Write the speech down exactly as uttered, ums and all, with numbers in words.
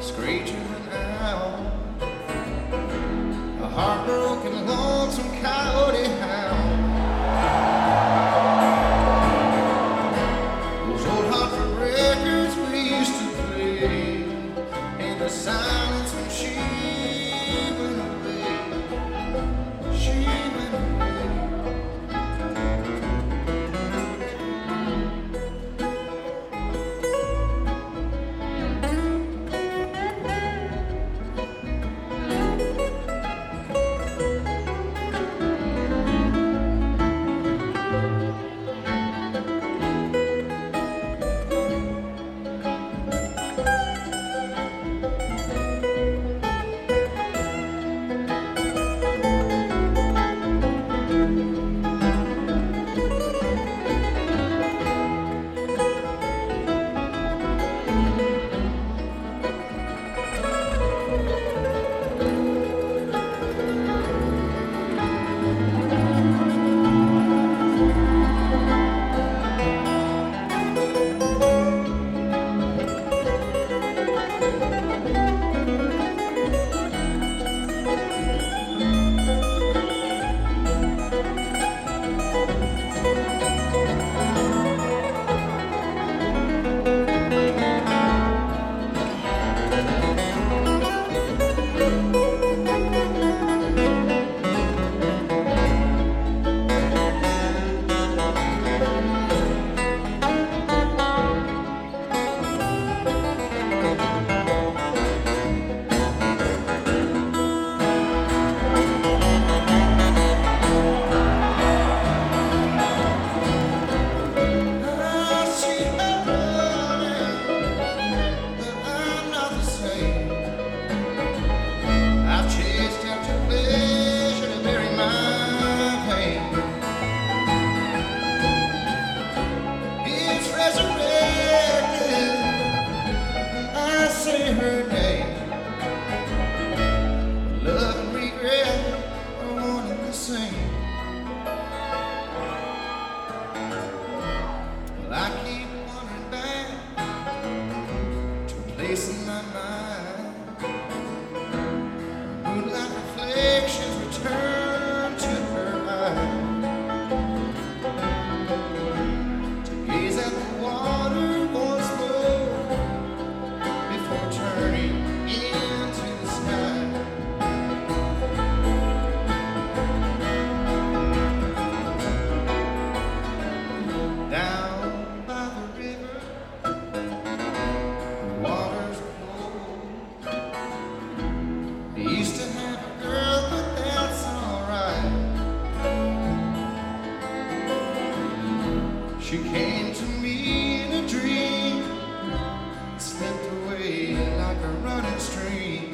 screeching out, a heartbroken, lonesome coyote hound. Those old Hartford records we used to play in the silence when she went away. She went away. Her name, love and regret are one and the same. Well, I keep wandering back to a place in my mind. Moonlight reflections return to her eyes, to gaze at the water once more before turning into the sky. Down by the river, the water's cold. They used to have a girl, but that's alright. She came to me in a dream, slipped away like a running stream.